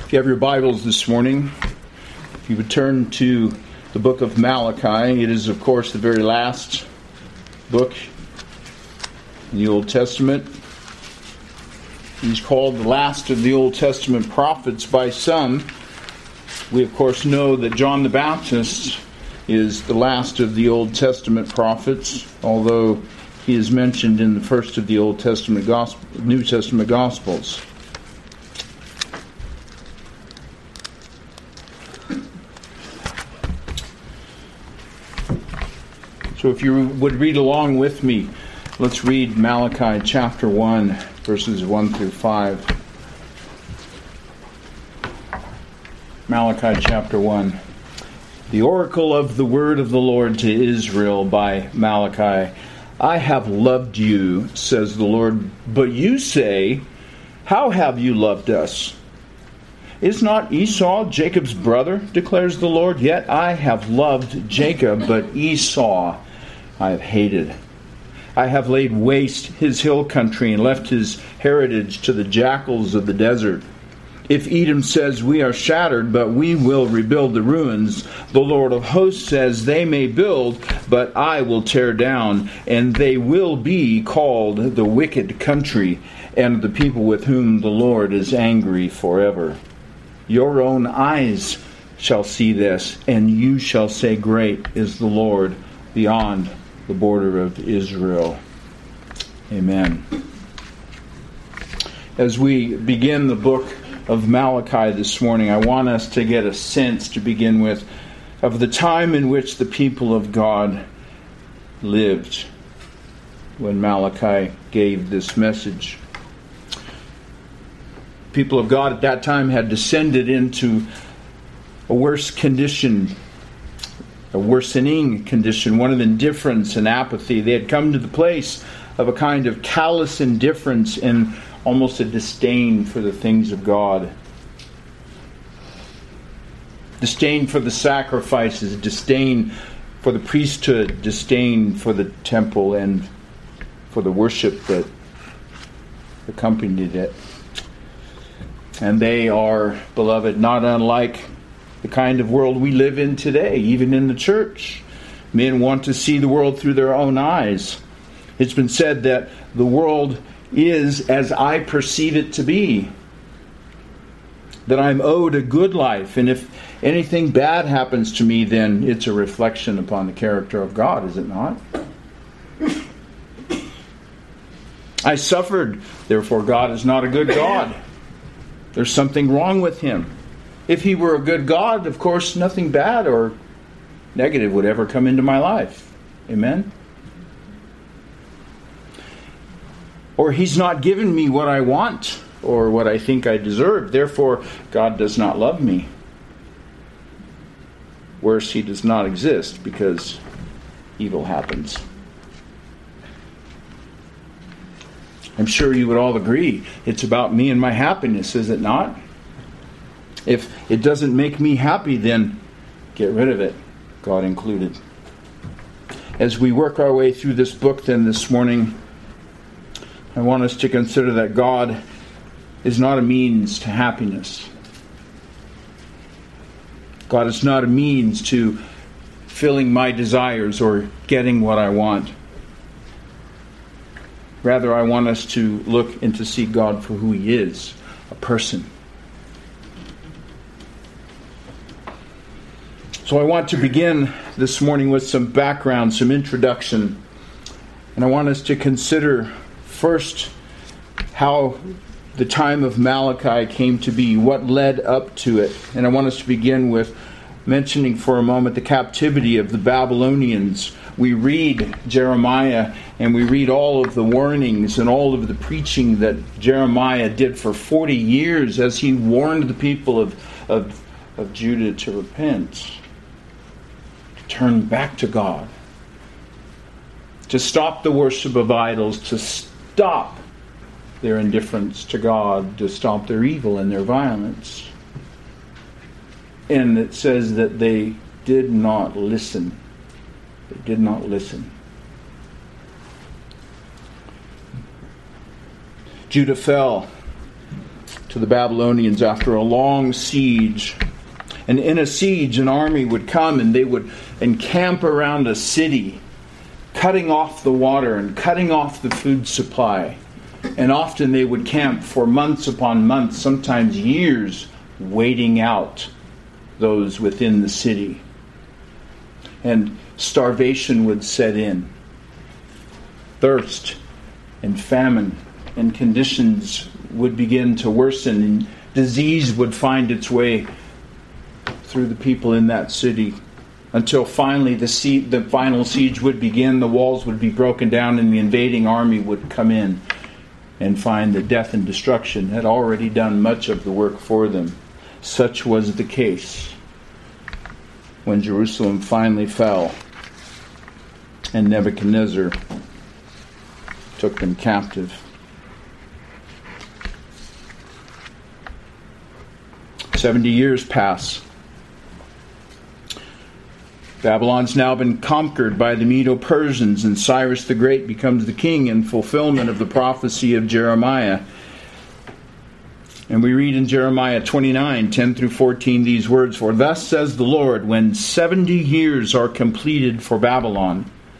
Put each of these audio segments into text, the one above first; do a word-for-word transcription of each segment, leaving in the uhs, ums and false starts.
If you have your Bibles this morning, if you would turn to the book of Malachi. It is, of course, the very last book in the Old Testament. He's called the last of the Old Testament prophets by some. We, of course, know that John the Baptist is the last of the Old Testament prophets, although he is mentioned in the first of the Old Testament gospel, New Testament Gospels. So if you would read along with me, let's read Malachi chapter one, verses one through five. Malachi chapter one. The oracle of the word of the Lord to Israel by Malachi. I have loved you, says the Lord, but you say, how have you loved us? Is not Esau Jacob's brother, declares the Lord? Yet I have loved Jacob, but Esau I have hated. I have laid waste his hill country and left his heritage to the jackals of the desert. If Edom says, we are shattered, but we will rebuild the ruins, the Lord of hosts says, they may build, but I will tear down, and they will be called the wicked country, and the people with whom the Lord is angry forever. Your own eyes shall see this, and you shall say, great is the Lord beyond the border of Israel. Amen. As we begin the book of Malachi this morning, I want us to get a sense to begin with of the time in which the people of God lived when Malachi gave this message. People of God at that time had descended into a worse condition, a worsening condition, one of indifference and apathy. They had come to the place of a kind of callous indifference and almost a disdain for the things of God. Disdain for the sacrifices, disdain for the priesthood, disdain for the temple and for the worship that accompanied it. And they are, beloved, not unlike the kind of world we live in today, even in the church. Men want to see the world through their own eyes. It's been said that the world is as I perceive it to be. That I'm owed a good life, and if anything bad happens to me, then it's a reflection upon the character of God, is it not? I suffered, therefore God is not a good God. There's something wrong with Him. If He were a good God, of course, nothing bad or negative would ever come into my life. Amen? Or He's not given me what I want or what I think I deserve. Therefore, God does not love me. Worse, He does not exist because evil happens. I'm sure you would all agree it's about me and my happiness, is it not? If it doesn't make me happy, then get rid of it, God included. As we work our way through this book then this morning, I want us to consider that God is not a means to happiness. God is not a means to filling my desires or getting what I want. Rather, I want us to look and to see God for who He is, a person. So I want to begin this morning with some background, some introduction. And I want us to consider first how the time of Malachi came to be, what led up to it. And I want us to begin with mentioning for a moment the captivity of the Babylonians. We read Jeremiah and we read all of the warnings and all of the preaching that Jeremiah did for forty years as he warned the people of, of, of Judah to repent, to turn back to God, to stop the worship of idols, to stop their indifference to God, to stop their evil and their violence. And it says that they did not listen. They did not listen. Judah fell. to the Babylonians after a long siege. And in a siege, an army would come and they would encamp around a city, cutting off the water and cutting off the food supply. And often they would camp for months upon months, sometimes years, waiting out those within the city. And starvation would set in. Thirst and famine and conditions would begin to worsen, and disease would find its way through the people in that city, until finally the sie- the final siege would begin, the walls would be broken down, and the invading army would come in and find that death and destruction had already done much of the work for them. Such was the case when Jerusalem finally fell and Nebuchadnezzar took them captive. Seventy years pass. Babylon's now been conquered by the Medo-Persians, and Cyrus the Great becomes the king in fulfillment of the prophecy of Jeremiah. And we read in Jeremiah twenty-nine, ten through fourteen these words, "For thus says the Lord, when seventy years are completed for Babylon,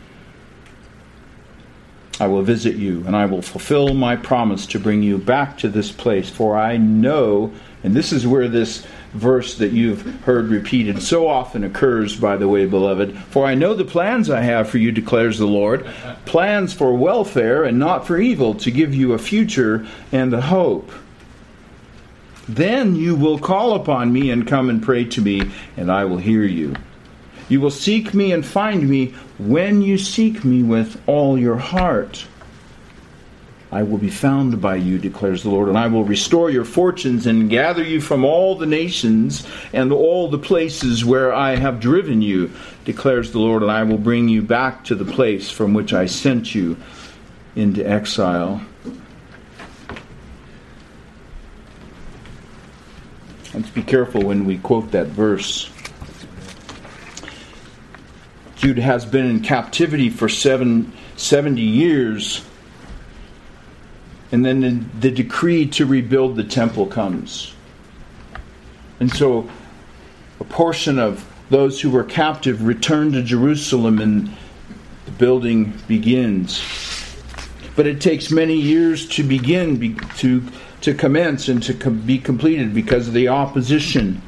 I will visit you, and I will fulfill my promise to bring you back to this place. For I know," and this is where this verse that you've heard repeated so often occurs, by the way, beloved. "For I know the plans I have for you, declares the Lord, plans for welfare and not for evil, to give you a future and a hope. Then you will call upon me and come and pray to me, and I will hear you. You will seek me and find me when you seek me with all your heart. I will be found by you, declares the Lord, and I will restore your fortunes and gather you from all the nations and all the places where I have driven you, declares the Lord, and I will bring you back to the place from which I sent you into exile." Let's be careful when we quote that verse. Judah has been in captivity for seven, seventy years. And then the, the decree to rebuild the temple comes. And so a portion of those who were captive return to Jerusalem, and the building begins. But it takes many years to begin, be, to, to commence and to com- be completed because of the opposition.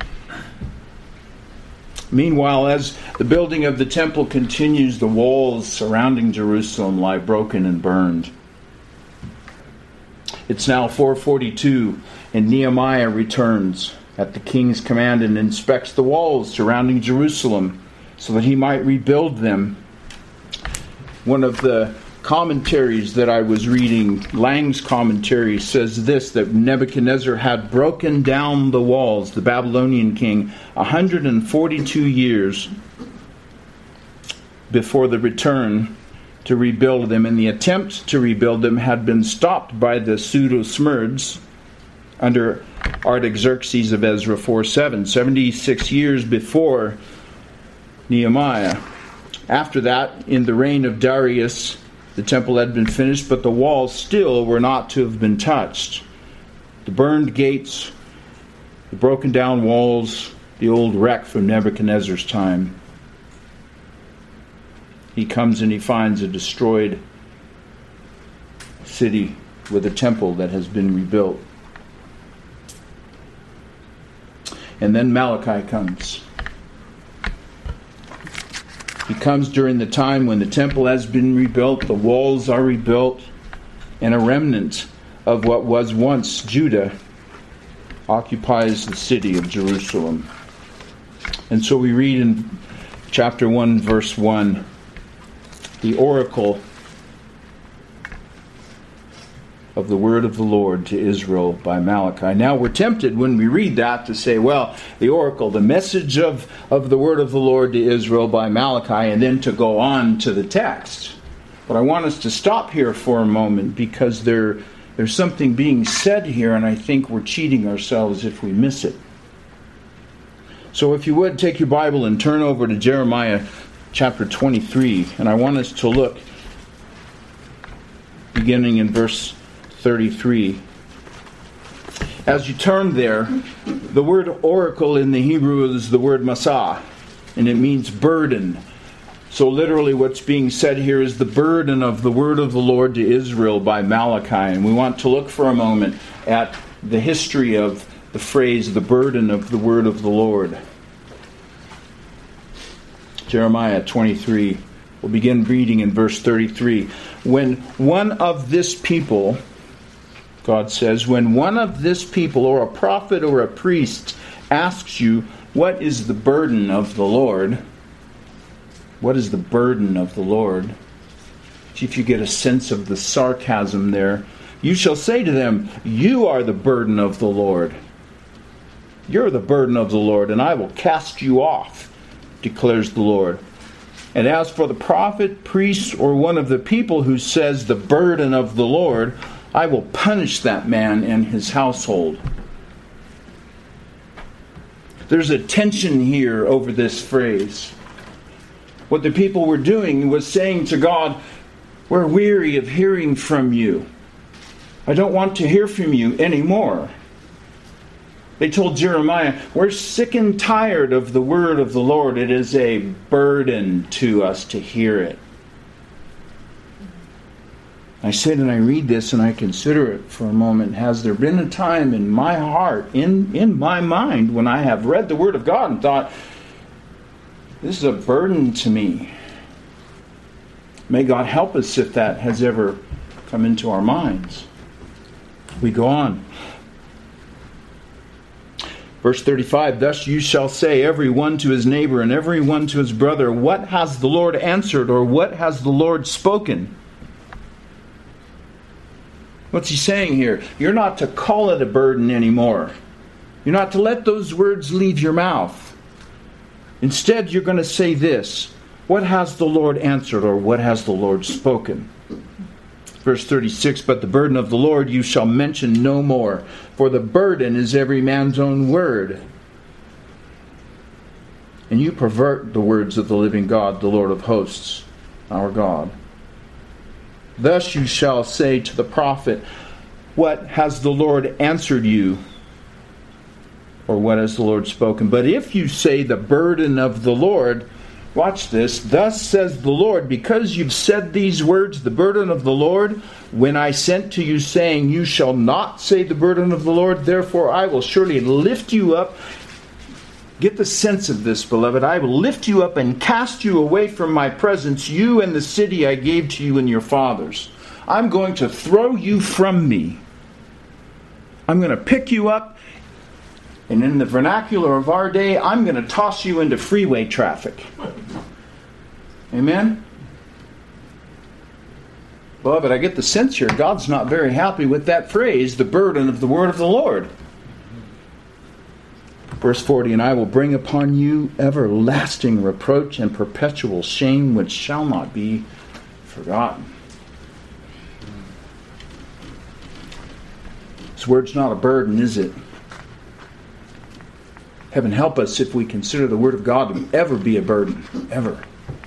Meanwhile, as the building of the temple continues, the walls surrounding Jerusalem lie broken and burned. It's now four forty-two, and Nehemiah returns at the king's command and inspects the walls surrounding Jerusalem so that he might rebuild them. One of the commentaries that I was reading, Lang's commentary, says this, that Nebuchadnezzar had broken down the walls, the Babylonian king, one hundred forty-two years before the return to rebuild them, and the attempt to rebuild them had been stopped by the pseudo-Smyrds under Artaxerxes of Ezra four seven, seventy-six years before Nehemiah. After that, in the reign of Darius, the temple had been finished, but the walls still were not to have been touched. The burned gates, the broken down walls, the old wreck from Nebuchadnezzar's time. He comes and he finds a destroyed city with a temple that has been rebuilt. And then Malachi comes. He comes during the time when the temple has been rebuilt, the walls are rebuilt, and a remnant of what was once Judah occupies the city of Jerusalem. And so we read in chapter one, verse one, the oracle of the word of the Lord to Israel by Malachi. Now we're tempted when we read that to say, well, the oracle, the message of, of the word of the Lord to Israel by Malachi, and then to go on to the text. But I want us to stop here for a moment, because there, there's something being said here, and I think we're cheating ourselves if we miss it. So if you would, take your Bible and turn over to Jeremiah chapter twenty-three, and I want us to look beginning in verse thirty-three. As you turn there, the word oracle in the Hebrew is the word masah, and it means burden. So literally what's being said here is the burden of the word of the Lord to Israel by Malachi. And we want to look for a moment at the history of the phrase, the burden of the word of the Lord. Jeremiah twenty-three. We'll begin reading in verse thirty-three. When one of this people, God says, when one of this people, or a prophet or a priest, asks you, what is the burden of the Lord? What is the burden of the Lord? See if you get a sense of the sarcasm there. You shall say to them, you are the burden of the Lord. You're the burden of the Lord, and I will cast you off, declares the Lord. And as for the prophet, priest, or one of the people who says the burden of the Lord, I will punish that man and his household. There's a tension here over this phrase. What the people were doing was saying to God, we're weary of hearing from you. I don't want to hear from you anymore. They told Jeremiah, we're sick and tired of the word of the Lord. It is a burden to us to hear it. I sit and I read this and I consider it for a moment. Has there been a time in my heart, in, in my mind, when I have read the word of God and thought, this is a burden to me? May God help us if that has ever come into our minds. We go on. Verse thirty-five, thus you shall say, every one to his neighbor and every one to his brother, what has the Lord answered, or what has the Lord spoken? What's he saying here? You're not to call it a burden anymore. You're not to let those words leave your mouth. Instead, you're going to say this, what has the Lord answered, or what has the Lord spoken? Verse thirty-six, but the burden of the Lord you shall mention no more, for the burden is every man's own word. And you pervert the words of the living God, the Lord of hosts, our God. Thus you shall say to the prophet, what has the Lord answered you? Or what has the Lord spoken? But if you say the burden of the Lord, watch this, thus says the Lord, because you've said these words, the burden of the Lord, when I sent to you saying, you shall not say the burden of the Lord, therefore I will surely lift you up. Get the sense of this, beloved. I will lift you up and cast you away from my presence, you and the city I gave to you and your fathers. I'm going to throw you from me. I'm going to pick you up, and in the vernacular of our day, I'm going to toss you into freeway traffic. Amen? Beloved, I get the sense here, God's not very happy with that phrase, the burden of the word of the Lord. Verse forty, and I will bring upon you everlasting reproach and perpetual shame, which shall not be forgotten. This word's not a burden, is it? Heaven help us if we consider the word of God to ever be a burden. Ever.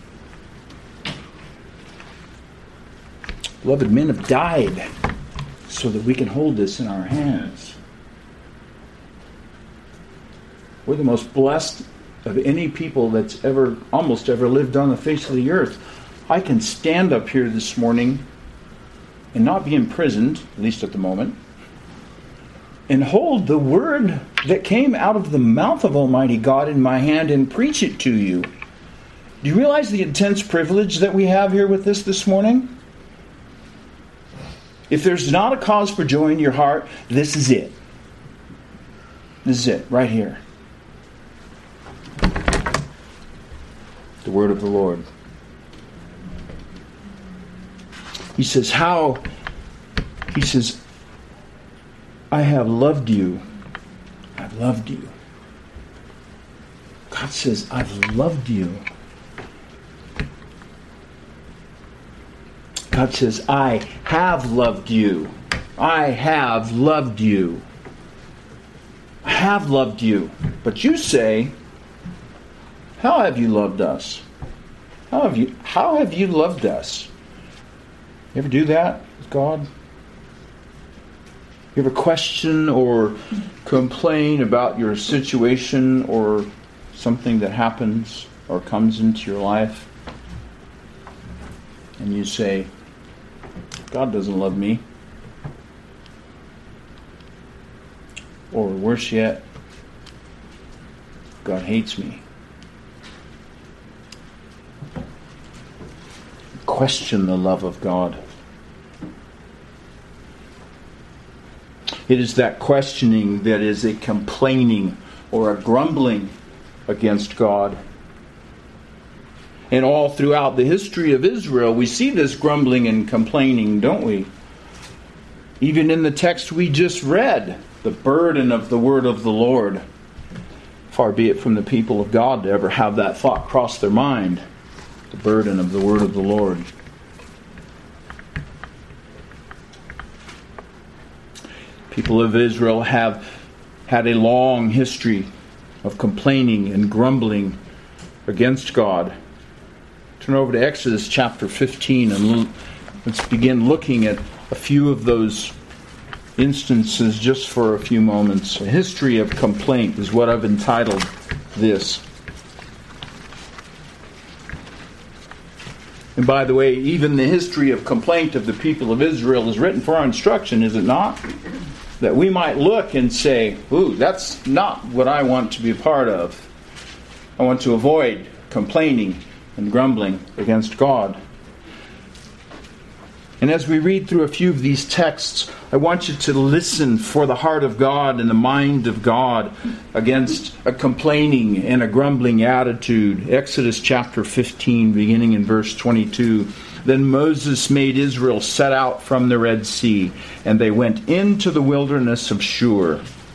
Beloved, men have died so that we can hold this in our hands. We're the most blessed of any people that's ever, almost ever lived on the face of the earth. I can stand up here this morning and not be imprisoned, at least at the moment, and hold the word that came out of the mouth of Almighty God in my hand and preach it to you. Do you realize the intense privilege that we have here with this this morning? If there's not a cause for joy in your heart, this is it. This is it, right here. The word of the Lord. He says, how? He says, I have loved you. I've loved you. God says, I've loved you. God says, I have loved you. I have loved you. I have loved you. But you say, how have you loved us? How have you, how have you loved us? You ever do that with God? You ever question or complain about your situation or something that happens or comes into your life? And you say, God doesn't love me. Or worse yet, God hates me. Question the love of God. It is that questioning that is a complaining or a grumbling against God. And all throughout the history of Israel, we see this grumbling and complaining, don't we? Even in the text we just read, the burden of the word of the Lord. Far be it from the people of God to ever have that thought cross their mind. The burden of the word of the Lord. People of Israel have had a long history of complaining and grumbling against God. Turn over to Exodus chapter fifteen and let's begin looking at a few of those instances just for a few moments. A history of complaint is what I've entitled this. And by the way, even the history of complaint of the people of Israel is written for our instruction, is it not? That we might look and say, ooh, that's not what I want to be a part of. I want to avoid complaining and grumbling against God. And as we read through a few of these texts, I want you to listen for the heart of God and the mind of God against a complaining and a grumbling attitude. Exodus chapter fifteen, beginning in verse twenty-two. Then Moses made Israel set out from the Red Sea, and they went into the wilderness of Shur.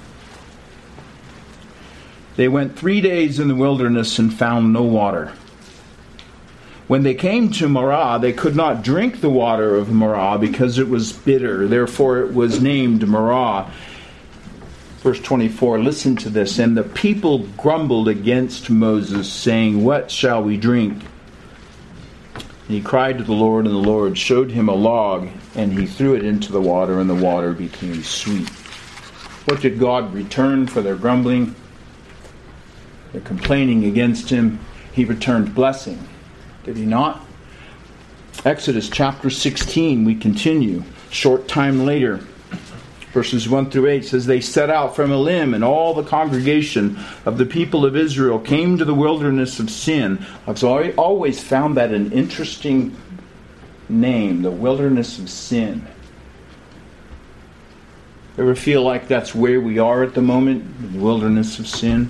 They went three days in the wilderness and found no water. When they came to Marah, they could not drink the water of Marah because it was bitter. Therefore it was named Marah. Verse twenty-four, listen to this. And the people grumbled against Moses, saying, what shall we drink? And he cried to the Lord, and the Lord showed him a log, and he threw it into the water, and the water became sweet. What did God return for their grumbling? Their complaining against him. He returned blessing. Did he not? Exodus chapter sixteen, we continue. Short time later, verses one through eight says, they set out from Elim, and all the congregation of the people of Israel came to the wilderness of Sin. I've always found that an interesting name, the wilderness of Sin. Ever feel like that's where we are at the moment? The wilderness of Sin?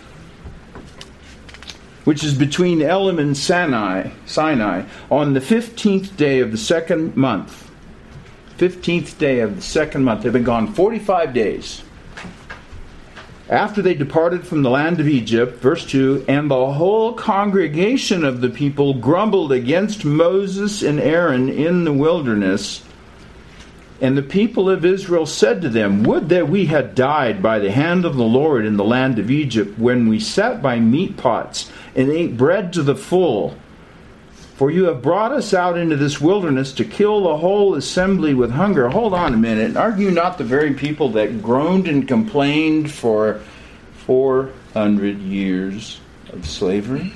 Which is between Elim and Sinai, Sinai, on the fifteenth day of the second month. fifteenth day of the second month. They've been gone forty-five days. After they departed from the land of Egypt, verse two, and the whole congregation of the people grumbled against Moses and Aaron in the wilderness. And the people of Israel said to them, would that we had died by the hand of the Lord in the land of Egypt, when we sat by meat pots and ate bread to the full. For you have brought us out into this wilderness to kill the whole assembly with hunger. Hold on a minute. Are you not the very people that groaned and complained for four hundred years of slavery?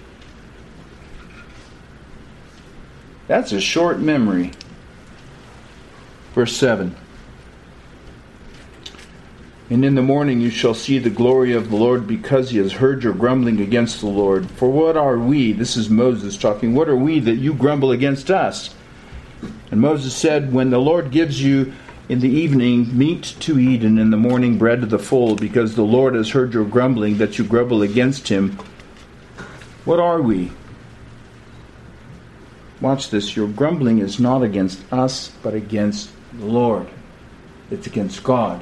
That's a short memory. Verse seven. And in the morning you shall see the glory of the Lord, because he has heard your grumbling against the Lord. For what are we? This is Moses talking. What are we that you grumble against us? And Moses said, when the Lord gives you in the evening meat to eat, and in the morning bread to the full, because the Lord has heard your grumbling, that you grumble against him. What are we? Watch this. Your grumbling is not against us, but against the Lord. It's against God.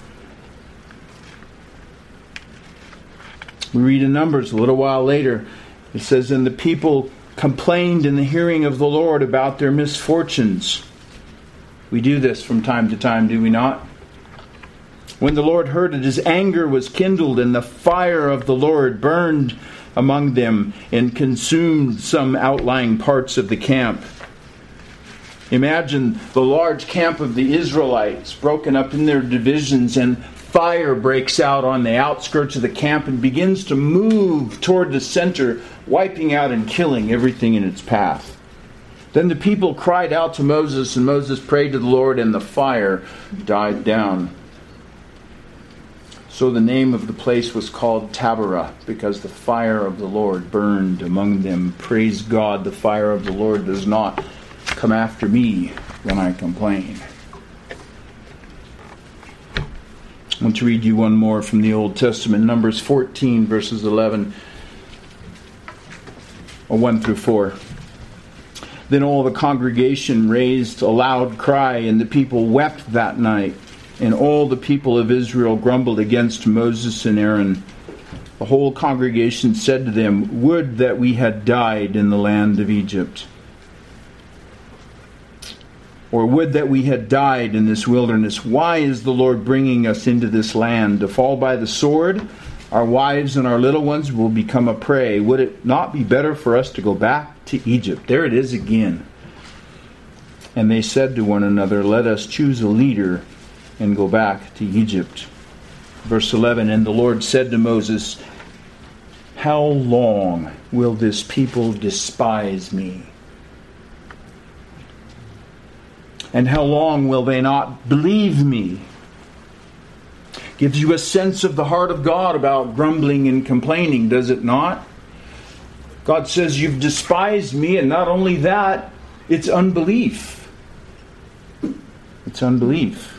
We read in Numbers a little while later. It says, and the people complained in the hearing of the Lord about their misfortunes. We do this from time to time, do we not? When the Lord heard it, his anger was kindled, and the fire of the Lord burned among them and consumed some outlying parts of the camp. Imagine the large camp of the Israelites broken up in their divisions, and fire breaks out on the outskirts of the camp and begins to move toward the center, wiping out and killing everything in its path. Then the people cried out to Moses, and Moses prayed to the Lord, and the fire died down. So the name of the place was called Taberah, because the fire of the Lord burned among them. Praise God, the fire of the Lord does not come after me when I complain. I want to read you one more from the Old Testament, Numbers fourteen, verses eleven, or one through four. Then all the congregation raised a loud cry, and the people wept that night. And all the people of Israel grumbled against Moses and Aaron. The whole congregation said to them, "Would that we had died in the land of Egypt. Or would that we had died in this wilderness. Why is the Lord bringing us into this land to fall by the sword? Our wives and our little ones will become a prey. Would it not be better for us to go back to Egypt?" There it is again. And they said to one another, "Let us choose a leader and go back to Egypt." Verse eleven, and the Lord said to Moses, "How long will this people despise me? And how long will they not believe me?" Gives you a sense of the heart of God about grumbling and complaining, does it not? God says, "You've despised me," and not only that, it's unbelief. It's unbelief.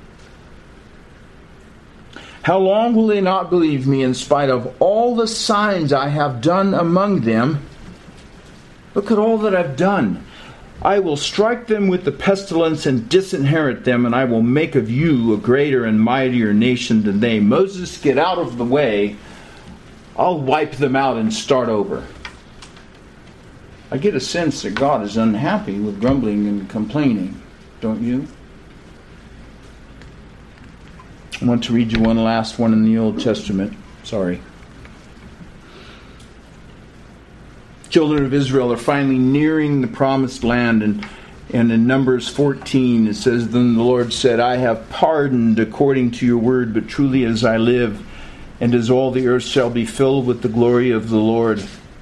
How long will they not believe me in spite of all the signs I have done among them? Look at all that I've done. I will strike them with the pestilence and disinherit them, and I will make of you a greater and mightier nation than they. Moses, get out of the way. I'll wipe them out and start over. I get a sense that God is unhappy with grumbling and complaining, don't you? I want to read you one last one in the Old Testament. Sorry. Children of Israel are finally nearing the promised land, and, and in Numbers fourteen it says, "Then the Lord said, I have pardoned according to your word, but truly as I live, and as all the earth shall be filled with the glory of the Lord.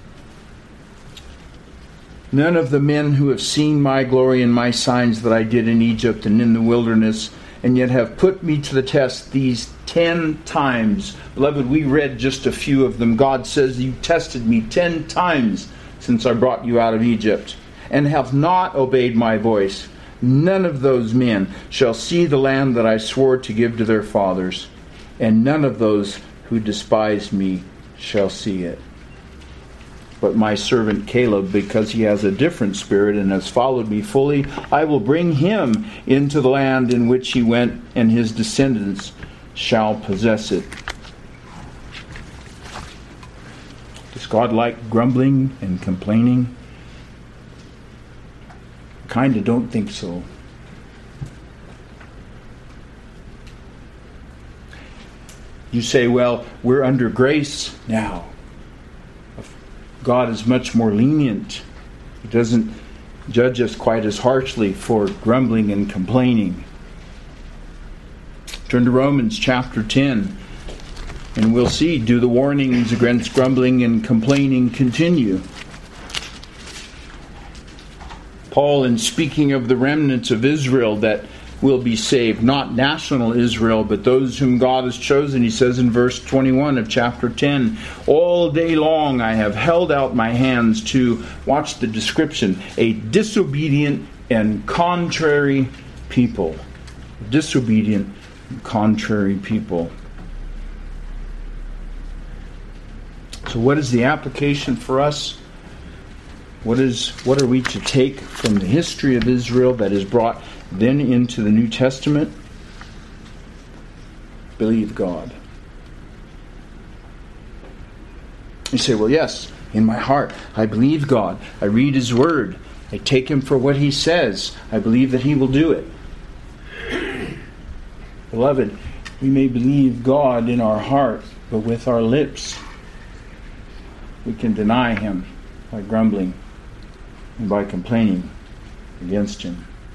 None of the men who have seen my glory and my signs that I did in Egypt and in the wilderness, and yet have put me to the test these ten times." Beloved, we read just a few of them. God says, "You tested me ten times since I brought you out of Egypt, and have not obeyed my voice. None of those men shall see the land that I swore to give to their fathers, and none of those who despise me shall see it. But my servant Caleb, because he has a different spirit and has followed me fully, I will bring him into the land in which he went, and his descendants shall possess it." Does God like grumbling and complaining? Kind of don't think so. You say, well, we're under grace now. God is much more lenient. He doesn't judge us quite as harshly for grumbling and complaining. Turn to Romans chapter ten, and we'll see, do the warnings against grumbling and complaining continue? Paul, in speaking of the remnants of Israel that will be saved, not national Israel, but those whom God has chosen, he says in verse twenty-one of chapter ten, "All day long I have held out my hands to," watch the description, "a disobedient and contrary people." Disobedient and contrary people. So what is the application for us? What is what are we to take from the history of Israel that is brought then into the New Testament? Believe God. You say, well, yes, in my heart, I believe God. I read His Word. I take Him for what He says. I believe that He will do it. Beloved, we may believe God in our heart, but with our lips, we can deny Him by grumbling and by complaining against Him.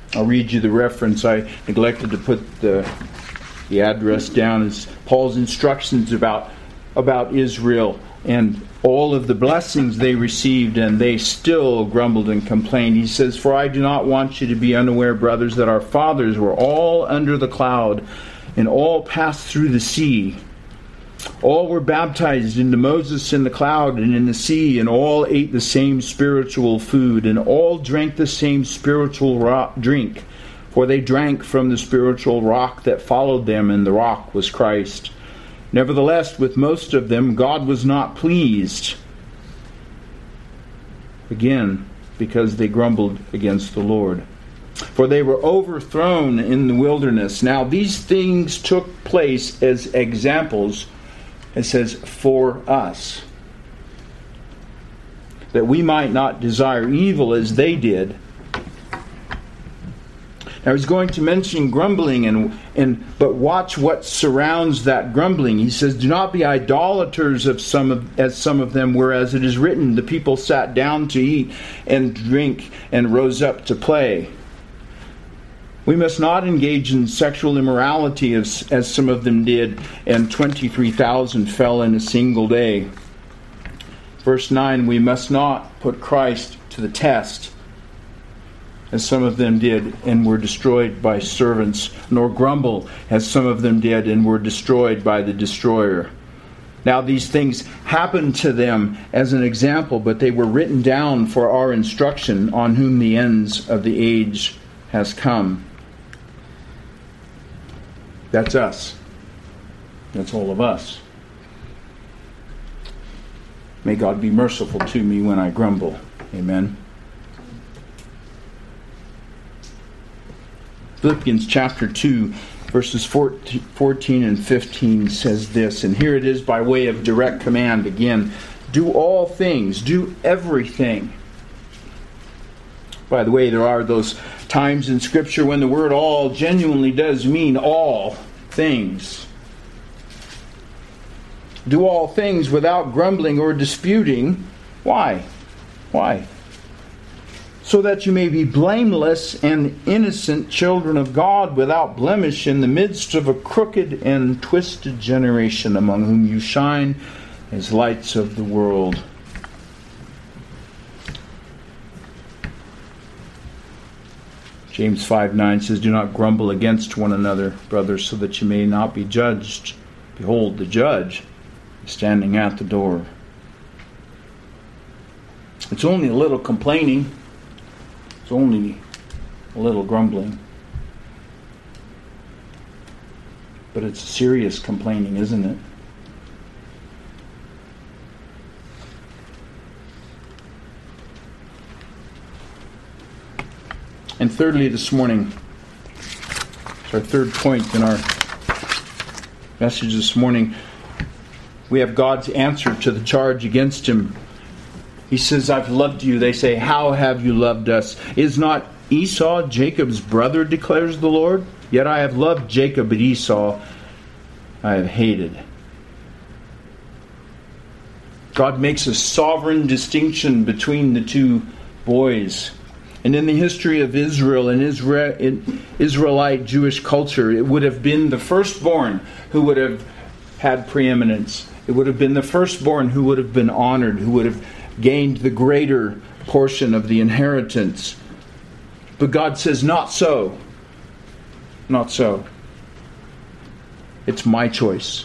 I'll read you the reference. I neglected to put the the address down. It's Paul's instructions about about Israel and all of the blessings they received, and they still grumbled and complained. He says, "For I do not want you to be unaware, brothers, that our fathers were all under the cloud, and all passed through the sea. All were baptized into Moses in the cloud and in the sea, and all ate the same spiritual food, and all drank the same spiritual rock, drink. For they drank from the spiritual rock that followed them, and the rock was Christ. Nevertheless, with most of them, God was not pleased. Again, because they grumbled against the Lord. For they were overthrown in the wilderness. Now these things took place as examples, it says, for us, that we might not desire evil as they did." Now he's going to mention grumbling, and, and but watch what surrounds that grumbling. He says, "Do not be idolaters of some of, as some of them were, as it is written, the people sat down to eat and drink and rose up to play. We must not engage in sexual immorality as, as some of them did, and twenty-three thousand fell in a single day." Verse nine, "We must not put Christ to the test, as some of them did, and were destroyed by servants, nor grumble, as some of them did, and were destroyed by the destroyer." Now these things happened to them as an example, but they were written down for our instruction, on whom the ends of the age has come. That's us. That's all of us. May God be merciful to me when I grumble. Amen. Philippians chapter two, verses fourteen and fifteen says this, and here it is by way of direct command again. "Do all things, do everything." By the way, there are those times in Scripture when the word all genuinely does mean all things. "Do all things without grumbling or disputing." Why? Why? "So that you may be blameless and innocent children of God, without blemish, in the midst of a crooked and twisted generation, among whom you shine as lights of the world." James five nine says, "Do not grumble against one another, brothers, so that you may not be judged. Behold, the judge is standing at the door." It's only a little complaining. It's only a little grumbling. But it's serious complaining, isn't it? And thirdly, this morning, it's our third point in our message this morning, we have God's answer to the charge against him. He says, "I've loved you." They say, "How have you loved us? Is not Esau Jacob's brother, declares the Lord? Yet I have loved Jacob, but Esau I have hated." God makes a sovereign distinction between the two boys. And in the history of Israel and Israel, in Israelite Jewish culture, it would have been the firstborn who would have had preeminence. It would have been the firstborn who would have been honored, who would have gained the greater portion of the inheritance. But God says, not so. Not so. It's my choice.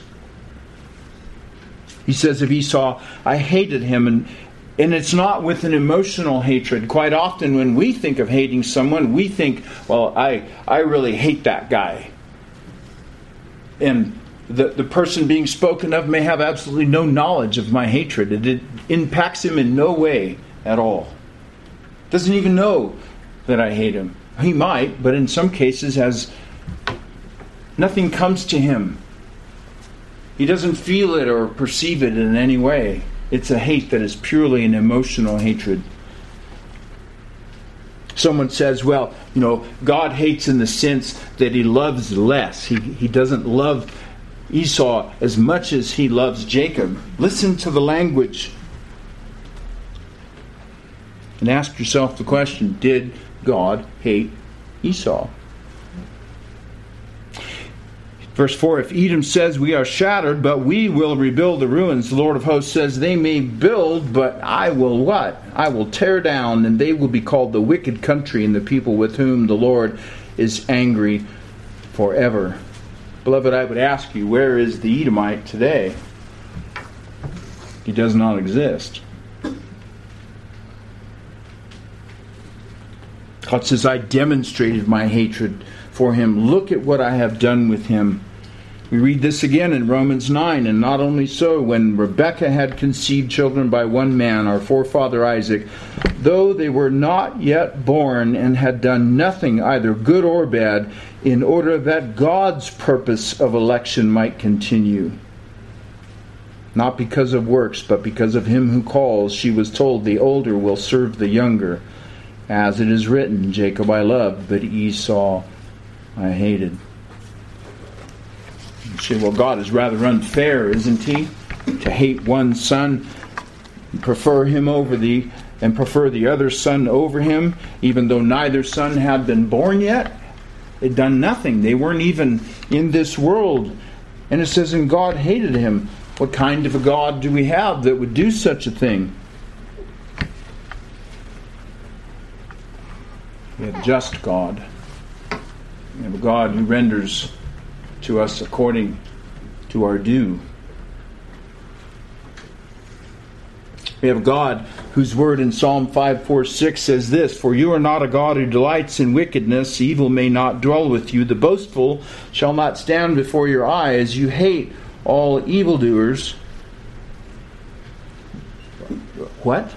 He says of Esau, "I hated him," and And it's not with an emotional hatred. Quite often when we think of hating someone, we think, well, I, I really hate that guy. And the, the person being spoken of may have absolutely no knowledge of my hatred. It, it impacts him in no way at all. Doesn't even know that I hate him. He might, but in some cases has nothing comes to him. He doesn't feel it or perceive it in any way. It's a hate that is purely an emotional hatred. Someone says, well, you know, God hates in the sense that he loves less. He, he doesn't love Esau as much as he loves Jacob. Listen to the language. And ask yourself the question, did God hate Esau. Verse four, if Edom says we are shattered, but we will rebuild the ruins, the Lord of hosts says they may build, but I will what? I will tear down, and they will be called the wicked country, and the people with whom the Lord is angry forever. Beloved, I would ask you, where is the Edomite today? He does not exist. God says, I demonstrated my hatred for him. Look at what I have done with him. We read this again in Romans nine. And not only so, when Rebekah had conceived children by one man, our forefather Isaac, though they were not yet born and had done nothing, either good or bad, in order that God's purpose of election might continue. Not because of works, but because of him who calls, she was told, the older will serve the younger. As it is written, Jacob I loved, but Esau I hated. You say, well, God is rather unfair, isn't he? To hate one son, and prefer him over the, and prefer the other son over him, even though neither son had been born yet. They'd done nothing. They weren't even in this world. And it says, and God hated him. What kind of a God do we have that would do such a thing? We have just God. We have a God who renders to us according to our due. We have a God whose word in Psalm five four six says this, for you are not a God who delights in wickedness, evil may not dwell with you, the boastful shall not stand before your eyes, you hate all evildoers. What?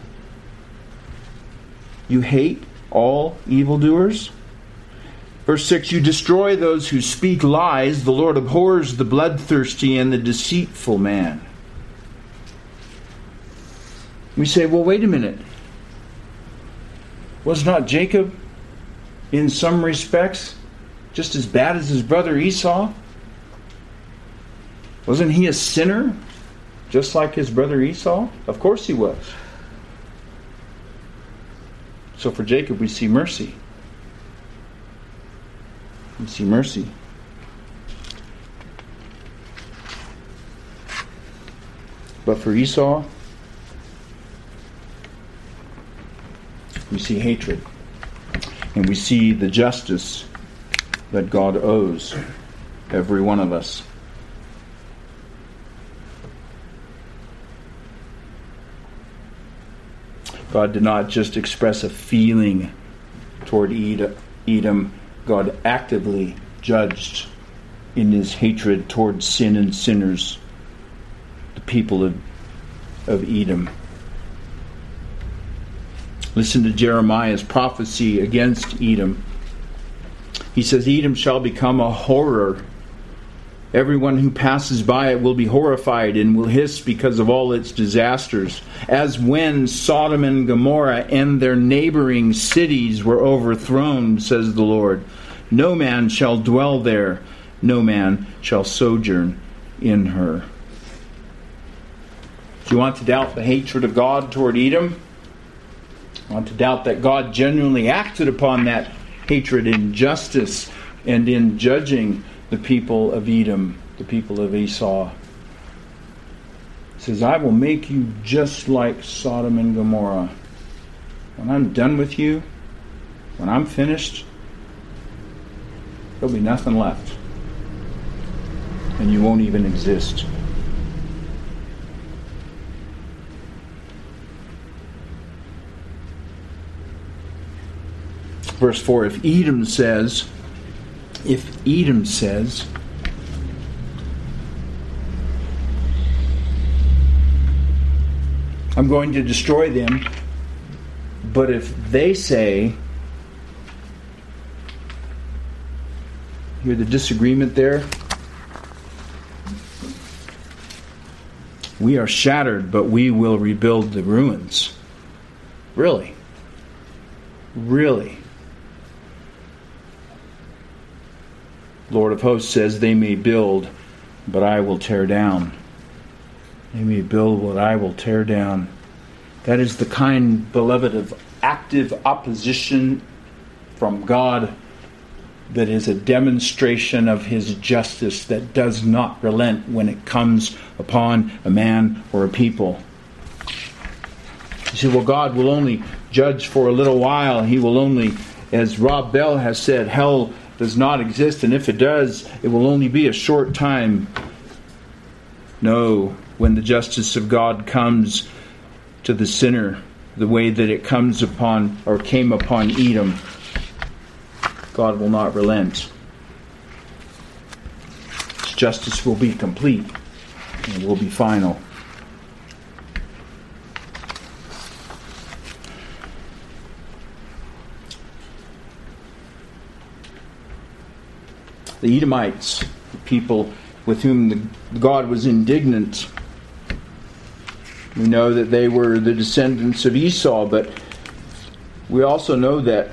You hate all evildoers? Verse six, you destroy those who speak lies. The Lord abhors the bloodthirsty and the deceitful man. We say, well, wait a minute. Was not Jacob, in some respects, just as bad as his brother Esau? Wasn't he a sinner, just like his brother Esau? Of course he was. So for Jacob we see mercy. We see mercy. But for Esau, we see hatred. And we see the justice that God owes every one of us. God did not just express a feeling toward Edom. God actively judged in his hatred toward sin and sinners the people of, of Edom. Listen to Jeremiah's prophecy against Edom. He says, Edom shall become a horror. Everyone who passes by it will be horrified and will hiss because of all its disasters. As when Sodom and Gomorrah and their neighboring cities were overthrown, says the Lord. No man shall dwell there. No man shall sojourn in her. Do you want to doubt the hatred of God toward Edom? I want to doubt that God genuinely acted upon that hatred in justice and in judging the people of Edom, the people of Esau. He says, I will make you just like Sodom and Gomorrah. When I'm done with you, when I'm finished, there'll be nothing left. And you won't even exist. Verse four, if Edom says, if Edom says, I'm going to destroy them, but if they say, hear the disagreement there? We are shattered, but we will rebuild the ruins. Really? Really? Lord of hosts says, they may build, but I will tear down. They may build what I will tear down. That is the kind, beloved, of active opposition from God that is a demonstration of his justice that does not relent when it comes upon a man or a people. You say, well, God will only judge for a little while. He will only, as Rob Bell has said, hell does not exist, and if it does, it will only be a short time. No, when the justice of God comes to the sinner, the way that it comes upon or came upon Edom, God will not relent. His justice will be complete and will be final. The Edomites, the people with whom the God was indignant, we know that they were the descendants of Esau, but we also know that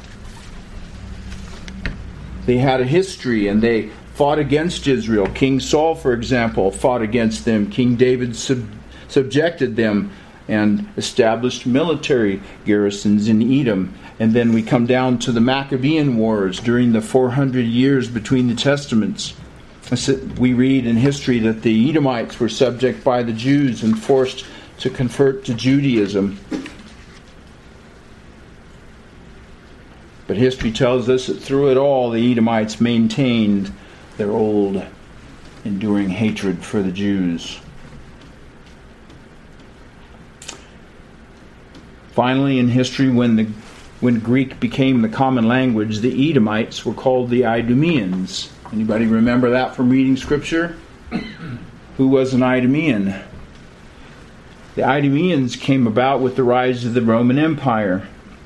they had a history and they fought against Israel. King Saul, for example, fought against them. King David sub- subjected them and established military garrisons in Edom. And then we come down to the Maccabean Wars during the four hundred years between the Testaments. We read in history that the Edomites were subject by the Jews and forced to convert to Judaism. But history tells us that through it all, the Edomites maintained their old, enduring hatred for the Jews. Finally, in history, when the when Greek became the common language, the Edomites were called the Idumeans. Anybody remember that from reading Scripture? Who was an Idumean? The Idumeans came about with the rise of the Roman Empire.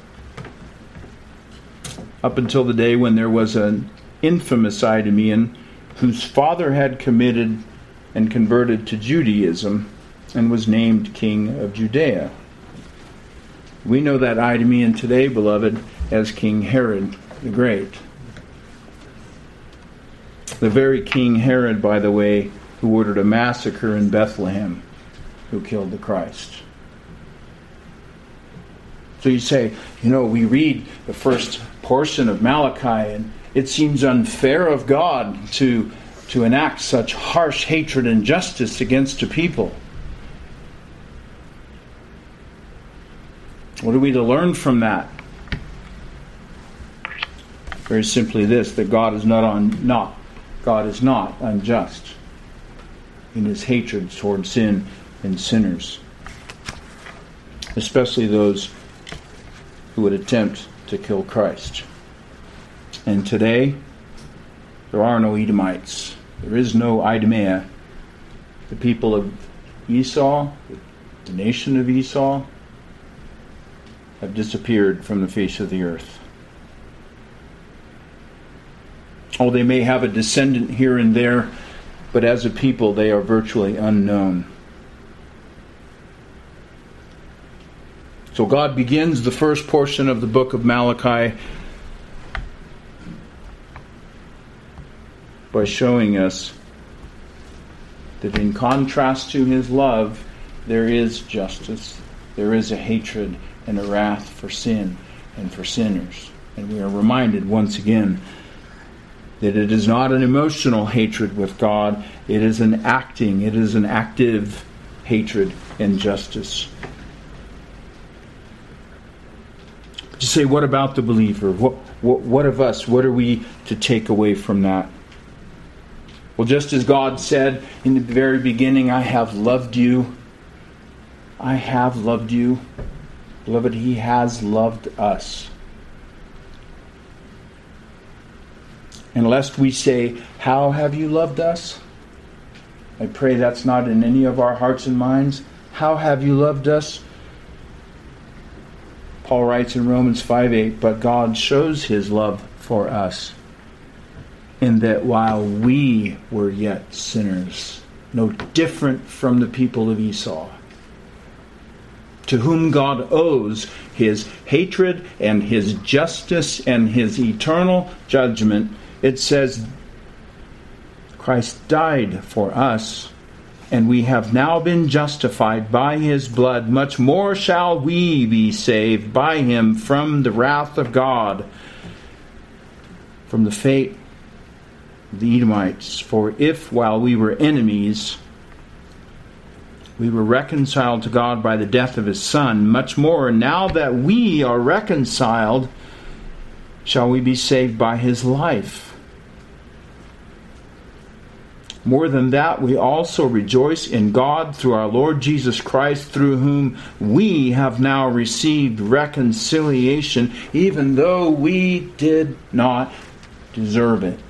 Up until the day when there was an infamous Idumean whose father had committed and converted to Judaism and was named King of Judea. We know that Idumean today, beloved, as King Herod the Great. The very King Herod, by the way, who ordered a massacre in Bethlehem, who killed the Christ. So you say, you know, we read the first portion of Malachi, and it seems unfair of God to, to enact such harsh hatred and justice against a people. What are we to learn from that? Very simply this, that God is not on not God is not unjust in his hatred toward sin and sinners, especially those who would attempt to kill Christ. And today, there are no Edomites. There is no Idumea. The people of Esau, the nation of Esau, have disappeared from the face of the earth. Oh, they may have a descendant here and there, but as a people, they are virtually unknown. So God begins the first portion of the book of Malachi by showing us that in contrast to his love, there is justice, there is a hatred and a wrath for sin and for sinners. And we are reminded once again that it is not an emotional hatred with God, it is an acting, it is an active hatred and justice. You say, what about the believer? What, what, what of us? What are we to take away from that? Well, just as God said in the very beginning, I have loved you. I have loved you. Beloved, he has loved us. And lest we say, how have you loved us? I pray that's not in any of our hearts and minds. How have you loved us? Paul writes in Romans five eight, but God shows his love for us in that while we were yet sinners, no different from the people of Esau, to whom God owes his hatred and his justice and his eternal judgment, it says, Christ died for us, and we have now been justified by his blood. Much more shall we be saved by him from the wrath of God. from the fate of the Edomites. For if, while we were enemies, we were reconciled to God by the death of His Son, much more, now that we are reconciled, shall we be saved by His life. More than that, we also rejoice in God through our Lord Jesus Christ, through whom we have now received reconciliation, even though we did not deserve it.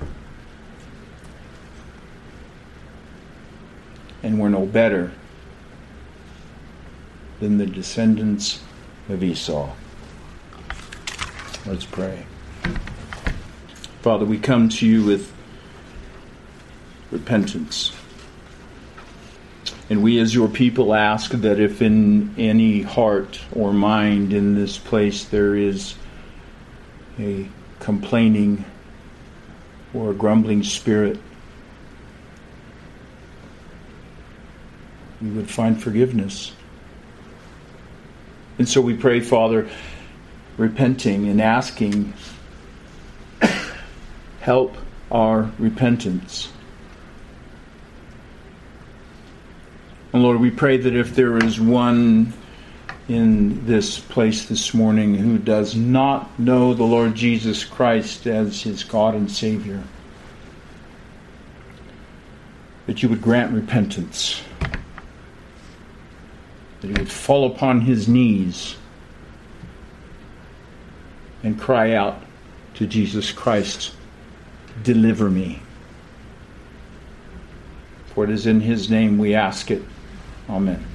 And we're no better than the descendants of Esau. Let's pray. Father, we come to you with repentance. And we as your people ask that if in any heart or mind in this place there is a complaining or a grumbling spirit, we would find forgiveness. And so we pray, Father, repenting and asking, help our repentance. And Lord, we pray that if there is one in this place this morning who does not know the Lord Jesus Christ as his God and Savior, that you would grant repentance, that he would fall upon his knees and cry out to Jesus Christ, deliver me. For it is in his name we ask it. Amen.